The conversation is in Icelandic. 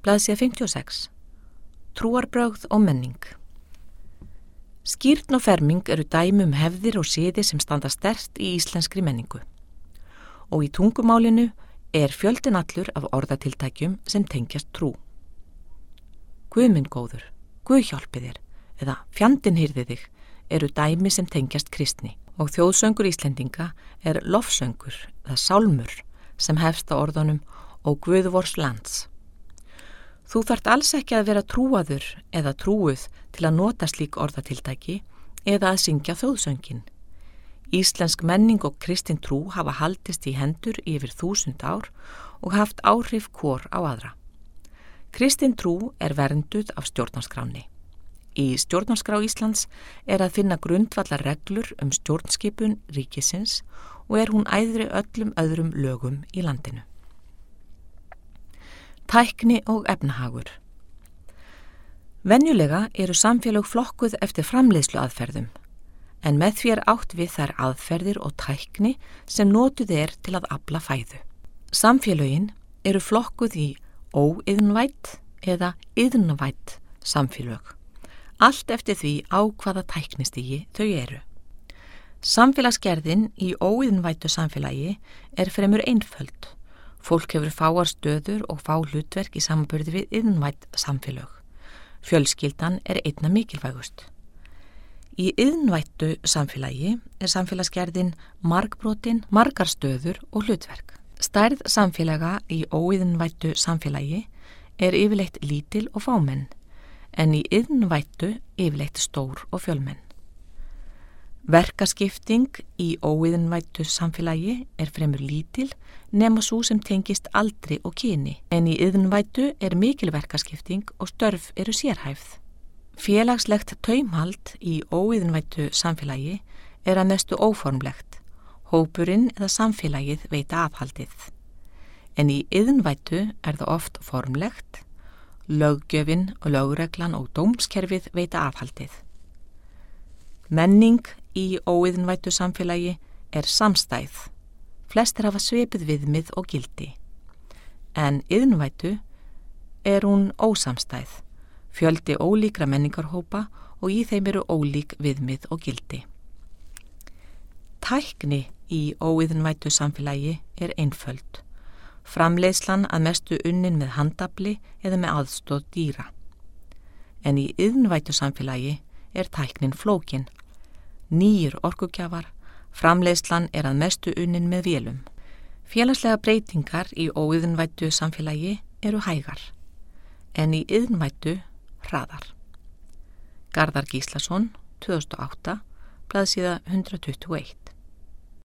Blaðsíða 56. Trúarbrögð og menning. Skírn og ferming eru dæmi hefðir og siði sem standa sterkt í íslenskri menningu. Og í tungumálinu fjöldinn allur af orðatiltækjum sem tengjast trú. Guð minn góður, Guð hjálpi þér eða fjandinn hirði þig eru dæmi sem tengjast kristni og þjóðsöngur Íslendinga lofsöngur eða sálmur sem hefst á orðunum og Guð vors lands. Þú þarft alls ekki að vera trúaður eða trúuð til að nota slík orðatiltæki eða að syngja þjóðsöngin. Íslensk menning og kristin trú hafa haldist í hendur yfir 1000 ár og haft áhrif hvor á aðra. Kristin trú vernduð af stjórnarskránni. Í stjórnarskrá Íslands að finna grundvallar reglur stjórnskipun ríkisins og hún æðri öllum öðrum lögum í landinu. Tækni og efnahagur. Venjulega eru samfélög flokkuð eftir framleiðsluaðferðum, en með því átt við þær aðferðir og tækni sem notuð til að afla fæðu. Samfélögin eru flokkuð í óiðnvædd eða iðnvædd samfélög, allt eftir því á hvaða tæknistigi þau eru. Samfélagsgerðin í óiðnvæddu samfélagi fremur einföld. Fólk hefur fáar stöður og fá hlutverk í samanburði við iðnvædd samfélög. Fjölskyldan einna mikilvægust. Í iðnvæddu samfélagi samfélagsgerðin margbrotin, margar stöður og hlutverk. Stærð samfélaga í óiðnvæddu samfélagi yfirleitt lítil og fámenn, en í iðnvæddu yfirleitt stór og fjölmenn. Verkaskipting í óiðnvæddu samfélagi fremur lítil nema sú sem tengist aldri og kyni, en í iðnvæddu mikil verkaskipting og störf sérhæfð. Félagslegt taumhald í óiðnvæddu samfélagi að mestu óformlegt. Hópurinn eða samfélagið veita afhaldið. En í iðnvæddu það oft formlegt. Löggjöfin og lögreglan og dómskerfið veita afhaldið. Menning í óiðnvæddu samfélagi samstæð. Flestir hafa svipið viðmið og gildi. En iðnvæddu hún ósamstæð. Fjöldi ólíkra menningarhópa og í þeim ólík viðmið og gildi. Tækni í óiðnvæddu samfélagi einföld. Framleiðslan að mestu unnin með handafli eða með aðstoð dýra. En í iðnvæddu samfélagi tæknin flókin. Nýjir orkugjafar, framleiðslan að mestu unnin með vélum. Félagslega breytingar í óiðnvæddu samfélagi hægar, en í iðnvæddu hraðar. Garðar Gíslason, 2008, blaðsíða 121.